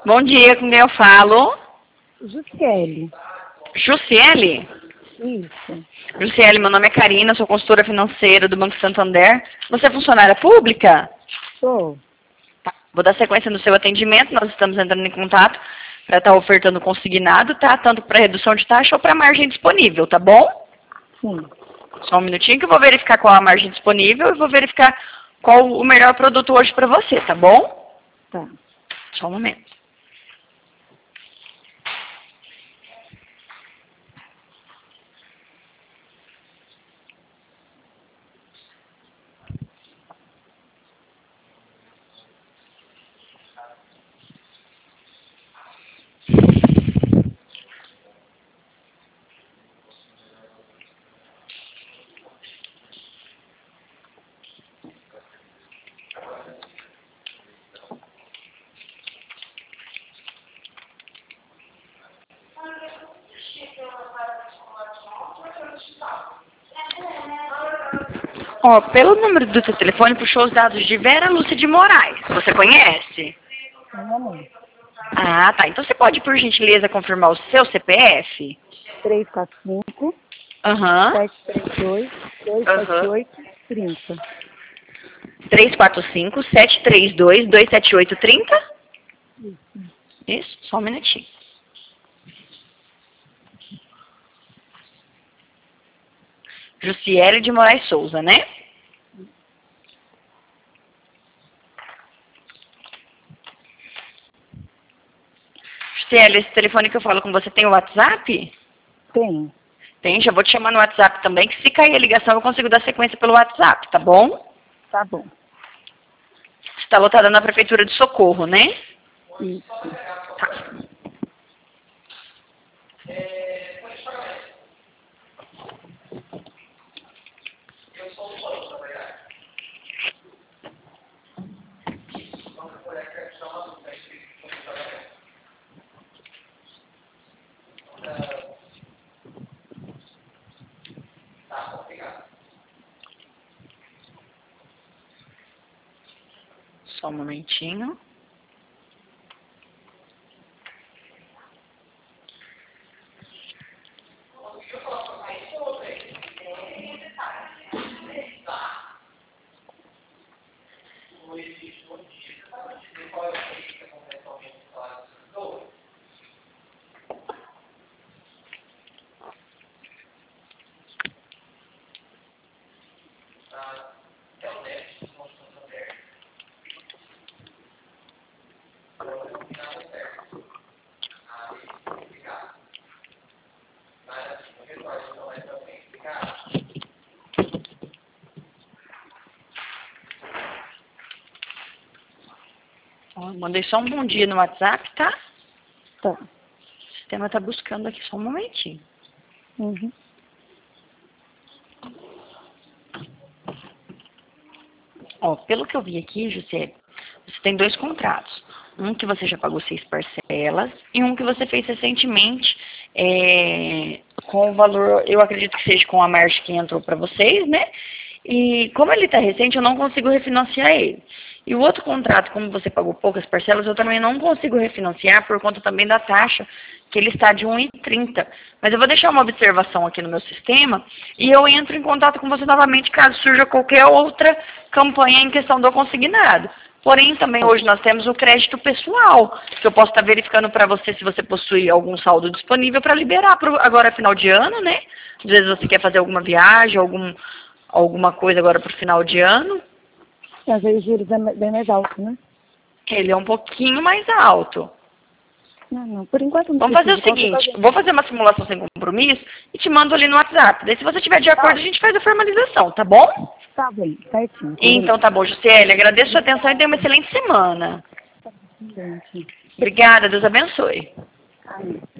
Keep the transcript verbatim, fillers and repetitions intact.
Bom dia, com quem eu falo? Jussiele. Jussiele? Isso. Jussiele, meu nome é Karina, sou consultora financeira do Banco Santander. Você é funcionária pública? Sou. Tá. Vou dar sequência no seu atendimento, nós estamos entrando em contato para estar ofertando consignado, tá? Tanto para redução de taxa ou para margem disponível, tá bom? Sim. Só um minutinho que eu vou verificar qual a margem disponível e vou verificar qual o melhor produto hoje para você, tá bom? Tá. Só um momento. Ó, pelo número do seu telefone, puxou os dados de Vera Lúcia de Moraes. Você conhece? Ainda não. Ah, tá. Então você pode, por gentileza, confirmar o seu C P F? três quatro cinco, Aham. sete três dois, dois sete oito, trinta. três quatro cinco, sete três dois, dois sete oito, trinta? Isso. Isso, só um minutinho. Jussiele de Moraes Souza, né? Jussiele, esse telefone que eu falo com você tem o WhatsApp? Tem. Tem, já vou te chamar no WhatsApp também, que se cair a ligação eu consigo dar sequência pelo WhatsApp, tá bom? Tá bom. Você está lotada na Prefeitura de Socorro, né? Isso. Tá. Só um momentinho. Ó, mandei só um bom dia no WhatsApp, tá? Tá. O sistema tá buscando aqui, só um momentinho. Uhum. Ó, pelo que eu vi aqui, José, você tem dois contratos. Um que você já pagou seis parcelas e um que você fez recentemente é, com o valor, eu acredito que seja com a margem que entrou para vocês, né? E como ele está recente, eu não consigo refinanciar ele. E o outro contrato, como você pagou poucas parcelas, eu também não consigo refinanciar por conta também da taxa, que ele está de um e trinta. Mas eu vou deixar uma observação aqui no meu sistema e eu entro em contato com você novamente caso surja qualquer outra campanha em questão do consignado. Porém, também hoje nós temos o crédito pessoal, que eu posso estar verificando para você se você possui algum saldo disponível para liberar pro, agora final de ano, né? Às vezes você quer fazer alguma viagem, algum, alguma coisa agora para o final de ano. Às vezes o juros é bem mais alto, né? Ele é um pouquinho mais alto. Não, não. Por enquanto não Vamos fazer o preciso. Qualquer seguinte, coisa- vou fazer uma simulação sem compromisso e te mando ali no WhatsApp. Daí se você estiver de acordo, a gente faz a formalização, tá bom? Tá bem, certinho. Então tá bom, Juscelia, agradeço a sua atenção e tenha uma excelente semana. Gente. Obrigada, Deus abençoe. Amém.